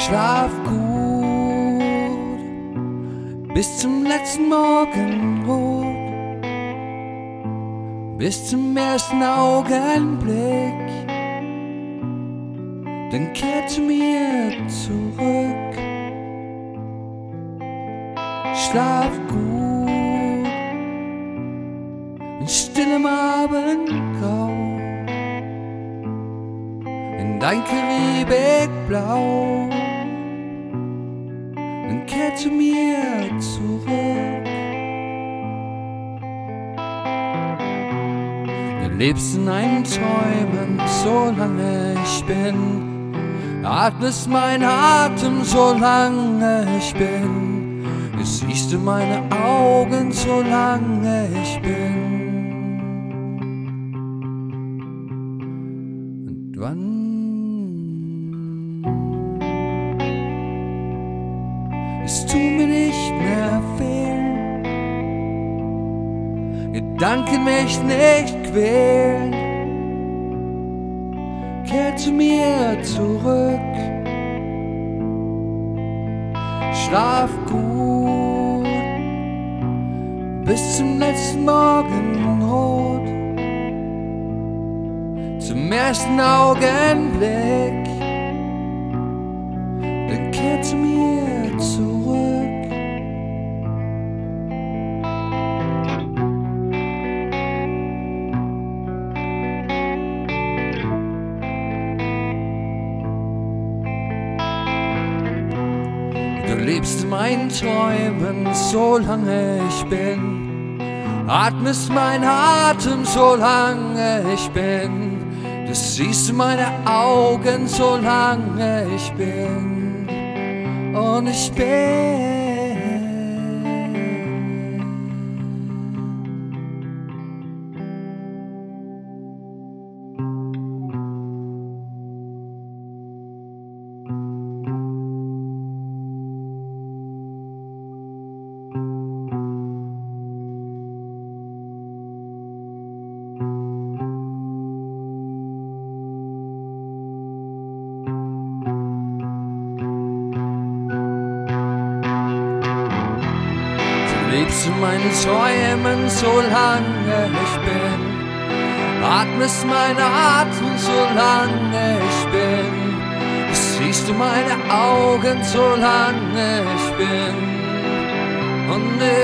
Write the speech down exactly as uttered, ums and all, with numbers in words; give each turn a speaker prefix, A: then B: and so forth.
A: Schlaf gut bis zum letzten Morgenrot, bis zum ersten Augenblick. Dann kehr zu mir zurück. Schlaf gut in stillem Abendgrau, in dein Karibikblau. Dann kehr zu mir zurück. Du lebst in einem Träumen, solange ich bin. Atmest mein Atem, solange ich bin. Du siehst du meine Augen, solange ich bin. Und wann es tut mir nicht mehr fehlen, Gedanken mich nicht quälen, kehr zu mir zurück. Schlaf gut bis zum letzten Morgenrot, zum ersten Augenblick. Dann kehr zu mir zurück. Du lebst in meinen Träumen, solange ich bin. Atmest mein Atem, solange ich bin. Du siehst meine Augen, solange ich bin. Und ich bin. Du lebst in meinen Träumen, solange ich bin. Atmest meine Atem, solange ich bin. Du siehst du meine Augen, solange ich bin. Und ich